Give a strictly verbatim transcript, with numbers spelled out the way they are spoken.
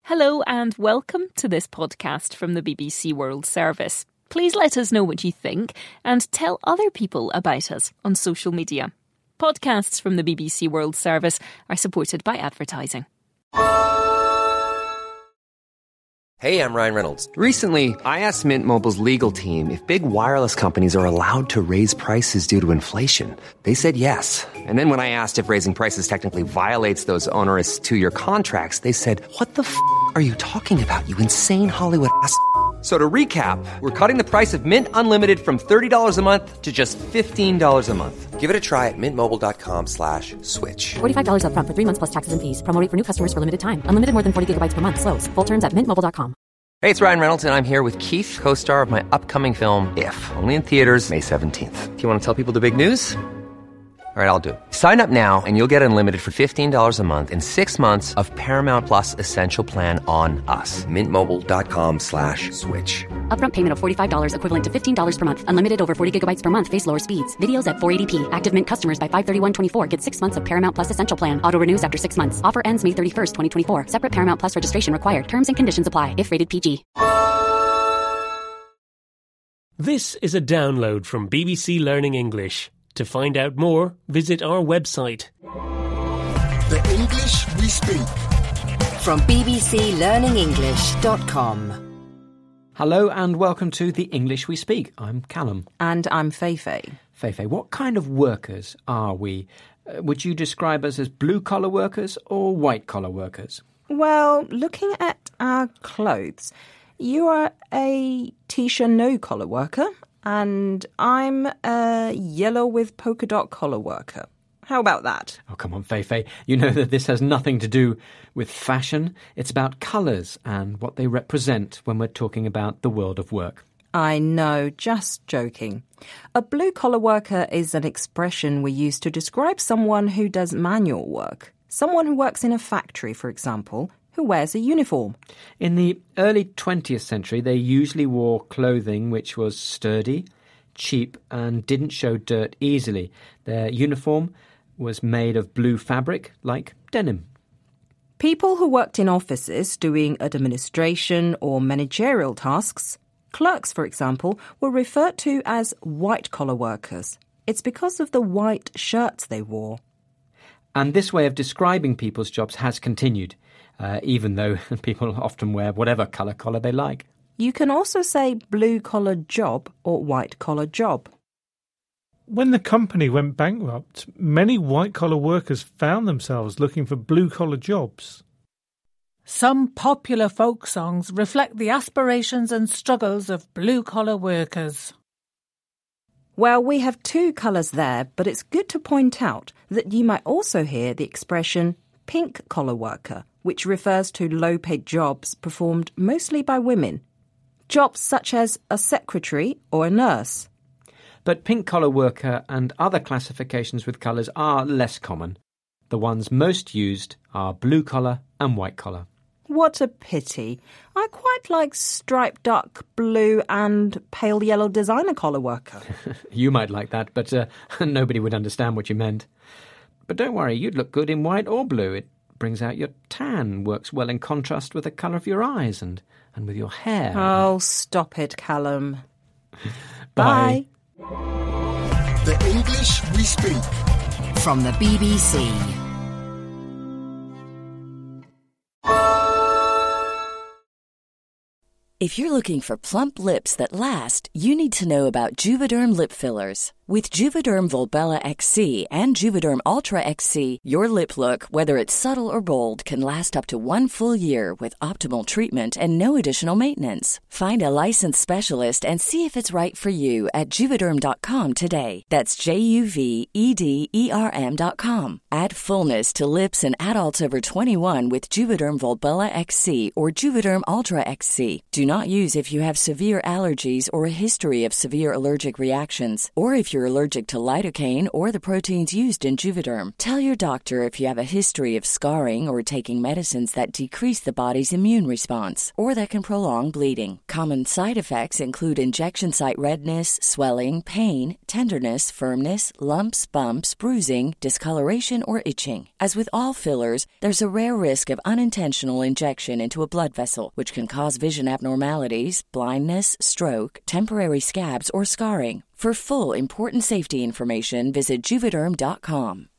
Hello and welcome to this podcast from the B B C World Service. Please let us know what you think and tell other people about us on social media. Podcasts from the B B C World Service are supported by advertising. Hey, I'm Ryan Reynolds. Recently, I asked Mint Mobile's legal team if big wireless companies are allowed to raise prices due to inflation. They said yes. And then when I asked if raising prices technically violates those onerous two-year contracts, they said, what the f*** are you talking about, you insane Hollywood ass f- So to recap, we're cutting the price of Mint Unlimited from thirty dollars a month to just fifteen dollars a month. Give it a try at mintmobile.com slash switch. forty-five dollars up front for three months plus taxes and fees. Promo rate for new customers for limited time. Unlimited more than forty gigabytes per month. Slows full terms at mint mobile dot com. Hey, it's Ryan Reynolds, and I'm here with Keith, co-star of my upcoming film, If, only in theaters May seventeenth. Do you want to tell people the big news? All right, I'll do it. Sign up now and you'll get unlimited for fifteen dollars a month and six months of Paramount Plus Essential Plan on us. mintmobile.com slash switch. Upfront payment of forty-five dollars equivalent to fifteen dollars per month. Unlimited over forty gigabytes per month. Face lower speeds. Videos at four eighty p. Active Mint customers by five thirty-one twenty-four get six months of Paramount Plus Essential Plan. Auto renews after six months. Offer ends May thirty-first, twenty twenty-four. Separate Paramount Plus registration required. Terms and conditions apply if rated P G. This is a download from B B C Learning English. To find out more, visit our website. The English we speak. From b b c learning english dot com. Hello and welcome to The English We Speak. I'm Callum. And I'm Feifei. Feifei, what kind of workers are we? Uh, would you describe us as blue-collar workers or white-collar workers? Well, looking at our clothes, you are a t-shirt no-collar worker, and I'm a yellow with polka dot collar worker. How about that? Oh, come on, Feifei. You know that this has nothing to do with fashion. It's about colours and what they represent when we're talking about the world of work. I know, just joking. A blue-collar worker is an expression we use to describe someone who does manual work. Someone who works in a factory, for example, who wears a uniform. In the early twentieth century, they usually wore clothing which was sturdy, cheap, and didn't show dirt easily. Their uniform was made of blue fabric, like denim. People who worked in offices doing administration or managerial tasks, clerks, for example, were referred to as white-collar workers. It's because of the white shirts they wore. And this way of describing people's jobs has continued, uh, even though people often wear whatever colour collar they like. You can also say blue-collar job or white-collar job. When the company went bankrupt, many white-collar workers found themselves looking for blue-collar jobs. Some popular folk songs reflect the aspirations and struggles of blue-collar workers. Well, we have two colours there, but it's good to point out that you might also hear the expression pink-collar worker, which refers to low-paid jobs performed mostly by women. Jobs such as a secretary or a nurse. But pink-collar worker and other classifications with colours are less common. The ones most used are blue-collar and white-collar. What a pity. I quite like striped dark blue and pale yellow designer collar worker. You might like that, but uh, nobody would understand what you meant. But don't worry, you'd look good in white or blue. It brings out your tan, works well in contrast with the colour of your eyes and, and with your hair. Oh, stop it, Callum. Bye. Bye. The English we speak. From the B B C. If you're looking for plump lips that last, you need to know about Juvederm lip fillers. With Juvederm Volbella X C and Juvederm Ultra X C, your lip look, whether it's subtle or bold, can last up to one full year with optimal treatment and no additional maintenance. Find a licensed specialist and see if it's right for you at Juvederm dot com today. That's J U V E D E R M dot com. Add fullness to lips in adults over twenty-one with Juvederm Volbella X C or Juvederm Ultra X C. Do not use if you have severe allergies or a history of severe allergic reactions, or if you're you're allergic to lidocaine or the proteins used in Juvederm. Tell your doctor if you have a history of scarring or taking medicines that decrease the body's immune response or that can prolong bleeding. Common side effects include injection site redness, swelling, pain, tenderness, firmness, lumps, bumps, bruising, discoloration, or itching. As with all fillers, there's a rare risk of unintentional injection into a blood vessel, which can cause vision abnormalities, blindness, stroke, temporary scabs, or scarring. For full, important safety information, visit Juvederm dot com.